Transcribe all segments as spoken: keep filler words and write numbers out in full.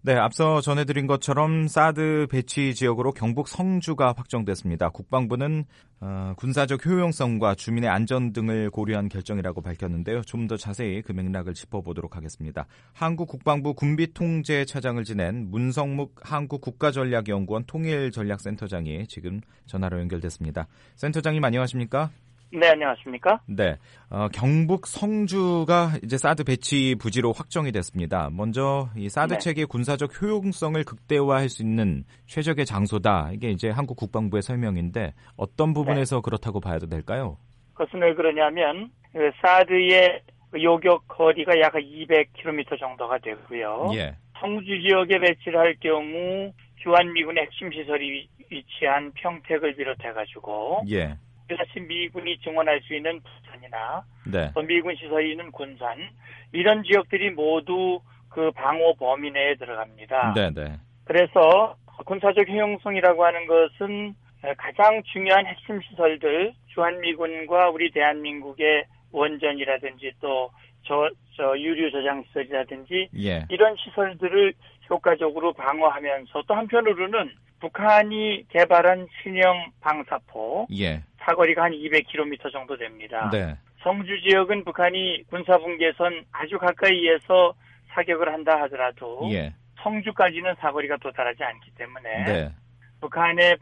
네, 앞서 전해드린 것처럼 사드 배치 지역으로 경북 성주가 확정됐습니다. 국방부는 어, 군사적 효용성과 주민의 안전 등을 고려한 결정이라고 밝혔는데요. 좀 더 자세히 그 맥락을 짚어보도록 하겠습니다. 한국국방부 군비통제차장을 지낸 문성묵 한국국가전략연구원 통일전략센터장이 지금 전화로 연결됐습니다. 센터장님 안녕하십니까? 네, 안녕하십니까? 네, 어, 경북 성주가 이제 사드 배치 부지로 확정이 됐습니다. 먼저 이 사드 네. 체계의 군사적 효용성을 극대화할 수 있는 최적의 장소다. 이게 이제 한국 국방부의 설명인데 어떤 부분에서 네. 그렇다고 봐야 될까요? 그것은 왜 그러냐면 그 사드의 요격 거리가 약 이백 킬로미터 정도가 되고요. 예. 성주 지역에 배치를 할 경우 주한미군의 핵심 시설이 위치한 평택을 비롯해가지고 예. 다시 미군이 증원할 수 있는 부산이나 네. 또 미군 시설이 있는 군산 이런 지역들이 모두 그 방호 범위 내에 들어갑니다. 네네. 그래서 군사적 효용성이라고 하는 것은 가장 중요한 핵심 시설들 주한미군과 우리 대한민국의 원전이라든지 또 저, 저 유류 저장 시설이라든지 예. 이런 시설들을 효과적으로 방어하면서 또 한편으로는 북한이 개발한 신형 방사포 예. 사거리가 한 이백 킬로미터 정도 됩니다. 네. 성주 지역은 북한이 군사분계선 아주 가까이에서 사격을 한다 하더라도 예. 성주까지는 사거리가 도달하지 않기 때문에 네. 북한의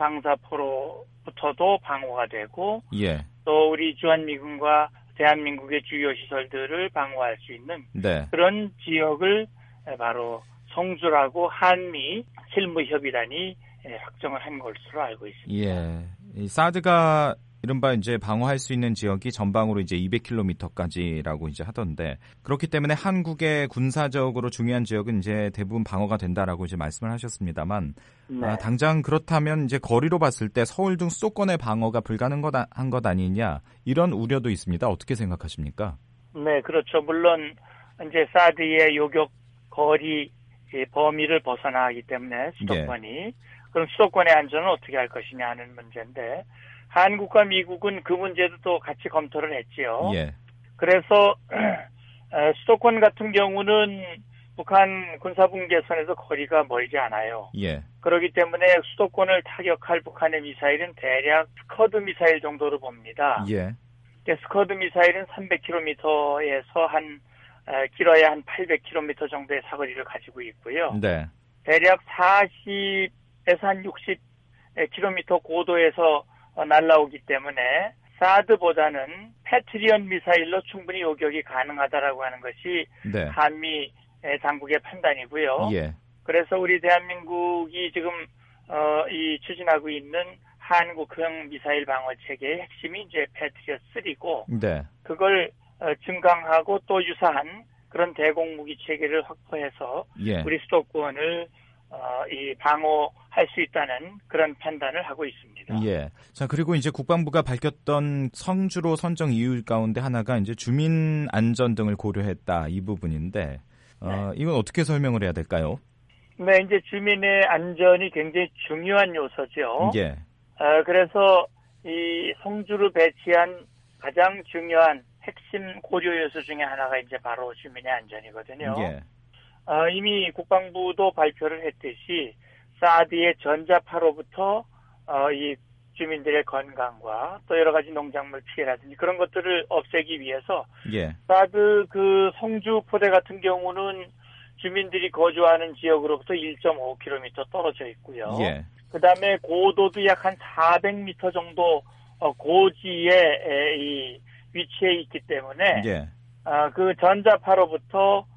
방사포로부터도 방어가 되고 예. 또 우리 주한미군과 대한민국의 주요 시설들을 방어할 수 있는 네. 그런 지역을 바로 성주라고 한미 실무협의단이 확정을 한 것으로 알고 있습니다. 예. 이 사드가 이른바 이제 방어할 수 있는 지역이 전방으로 이제 이백 킬로미터까지라고 이제 하던데 그렇기 때문에 한국의 군사적으로 중요한 지역은 이제 대부분 방어가 된다라고 이제 말씀을 하셨습니다만 네. 아, 당장 그렇다면 이제 거리로 봤을 때 서울 등 수도권의 방어가 불가능한 것 아니냐 이런 우려도 있습니다. 어떻게 생각하십니까? 네, 그렇죠. 물론 이제 사드의 요격 거리 범위를 벗어나기 때문에 수도권이 예. 그럼 수도권의 안전은 어떻게 할 것이냐 하는 문제인데 한국과 미국은 그 문제도 또 같이 검토를 했지요. 예. 그래서 수도권 같은 경우는 북한 군사분계선에서 거리가 멀지 않아요. 예. 그렇기 때문에 수도권을 타격할 북한의 미사일은 대략 스커드 미사일 정도로 봅니다. 예. 스커드 미사일은 삼백 킬로미터에서 한 길어야 한 팔백 킬로미터 정도의 사거리를 가지고 있고요. 네. 대략 사십에서 한 육십 킬로미터 고도에서 날아오기 때문에 사드보다는 패트리언 미사일로 충분히 요격이 가능하다라고 하는 것이 네. 한미 당국의 판단이고요. 예. 그래서 우리 대한민국이 지금 어, 이 추진하고 있는 한국형 미사일 방어 체계의 핵심이 이제 패트리엇 쓰리고 네. 그걸 어, 증강하고 또 유사한 그런 대공무기 체계를 확보해서 예. 우리 수도권을 어, 이 방어할 수 있다는 그런 판단을 하고 있습니다. 예. 자, 그리고 이제 국방부가 밝혔던 성주로 선정 이유 가운데 하나가 이제 주민 안전 등을 고려했다 이 부분인데, 어, 네. 이건 어떻게 설명을 해야 될까요? 네, 이제 주민의 안전이 굉장히 중요한 요소죠. 예. 어, 그래서 이 성주를 배치한 가장 중요한 핵심 고려 요소 중에 하나가 이제 바로 주민의 안전이거든요. 예. 어, 이미 국방부도 발표를 했듯이 사드의 전자파로부터 어, 이 주민들의 건강과 또 여러 가지 농작물 피해라든지 그런 것들을 없애기 위해서 예. 사드 그 성주 포대 같은 경우는 주민들이 거주하는 지역으로부터 일 점 오 킬로미터 떨어져 있고요. 예. 그다음에 고도도 약 한 사백 미터 정도 어, 고지에 이 위치해 있기 때문에 예. 어, 그 전자파로부터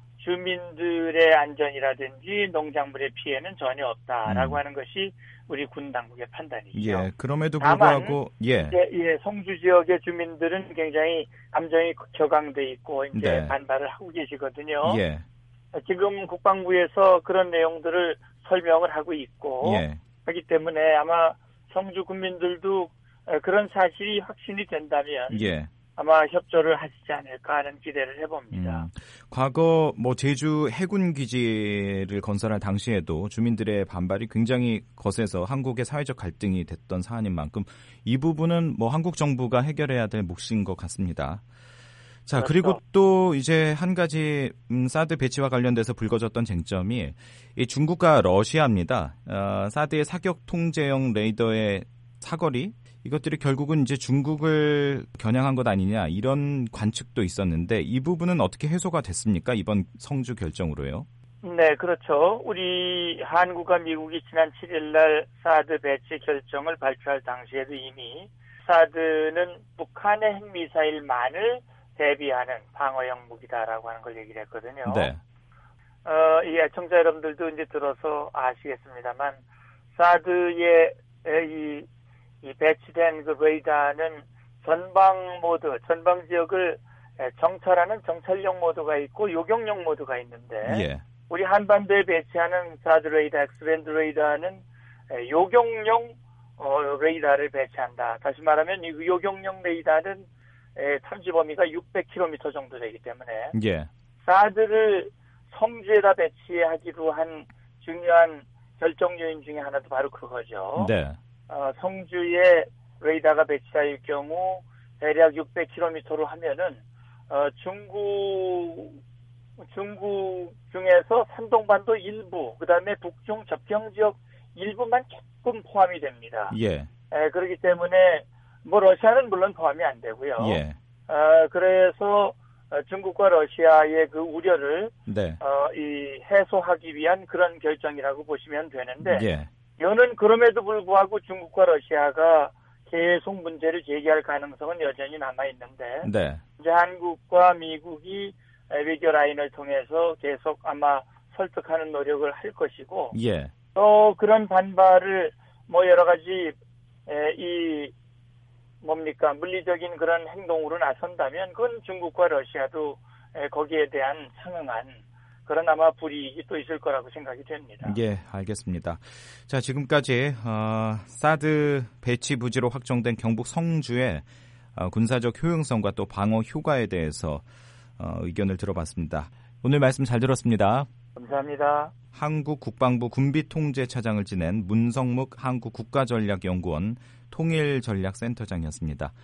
주민들의 안전이라든지 농작물의 피해는 전혀 없다라고 음. 하는 것이 우리 군 당국의 판단이죠. 예, 그럼에도 불구하고 다만, 예. 예, 예, 성주 지역의 주민들은 굉장히 감정이 격앙돼 있고 이제 네. 반발을 하고 계시거든요. 예. 지금 국방부에서 그런 내용들을 설명을 하고 있고 예. 하기 때문에 아마 성주 군민들도 그런 사실이 확신이 된다면 예. 아마 협조를 하시지 않을까 하는 기대를 해봅니다. 음, 과거 뭐 제주 해군 기지를 건설할 당시에도 주민들의 반발이 굉장히 거세서 한국의 사회적 갈등이 됐던 사안인 만큼 이 부분은 뭐 한국 정부가 해결해야 될 몫인 것 같습니다. 자, 그리고 또 이제 한 가지 음, 사드 배치와 관련돼서 불거졌던 쟁점이 이 중국과 러시아입니다. 어, 사드의 사격 통제용 레이더의 사거리 이것들이 결국은 이제 중국을 겨냥한 것 아니냐 이런 관측도 있었는데 이 부분은 어떻게 해소가 됐습니까? 이번 성주 결정으로요. 네, 그렇죠. 우리 한국과 미국이 지난 칠 일 날 사드 배치 결정을 발표할 당시에도 이미 사드는 북한의 핵미사일만을 대비하는 방어형 무기다라고 하는 걸 얘기를 했거든요. 네. 어, 이 애청자 여러분들도 이제 들어서 아시겠습니다만 사드의 이, 이 배치된 그 레이더는 전방 모드, 전방 지역을 정찰하는 정찰용 모드가 있고 요격용 모드가 있는데 예. 우리 한반도에 배치하는 사드 레이더, 엑스밴드 레이더는 요격용 어, 레이더를 배치한다. 다시 말하면 이 요격용 레이더는 탐지 범위가 육백 킬로미터 정도 되기 때문에 예. 사드를 성주에다 배치하기로 한 중요한 결정 요인 중에 하나도 바로 그거죠. 네. 어, 성주에 레이더가 배치할 경우 대략 육백 킬로미터로 하면은 어, 중국 중국 중에서 산동반도 일부, 그다음에 북중 접경 지역 일부만 조금 포함이 됩니다. 예. 에, 그렇기 때문에 뭐 러시아는 물론 포함이 안 되고요. 예. 어, 그래서 중국과 러시아의 그 우려를 네. 어, 이 해소하기 위한 그런 결정이라고 보시면 되는데, 예. 이는 그럼에도 불구하고 중국과 러시아가 계속 문제를 제기할 가능성은 여전히 남아 있는데, 네. 이제 한국과 미국이 외교 라인을 통해서 계속 아마 설득하는 노력을 할 것이고, 예. 또 그런 반발을 뭐 여러 가지 에, 이 뭡니까 물리적인 그런 행동으로 나선다면 그건 중국과 러시아도 에, 거기에 대한 상응한 그런 아마 불이익이 또 있을 거라고 생각이 됩니다. 예, 알겠습니다. 자, 지금까지 어, 사드 배치 부지로 확정된 경북 성주의 어, 군사적 효용성과 또 방어 효과에 대해서 어, 의견을 들어봤습니다. 오늘 말씀 잘 들었습니다. 감사합니다. 한국 국방부 군비통제차장을 지낸 문성묵 한국국가전략연구원 통일전략센터장이었습니다.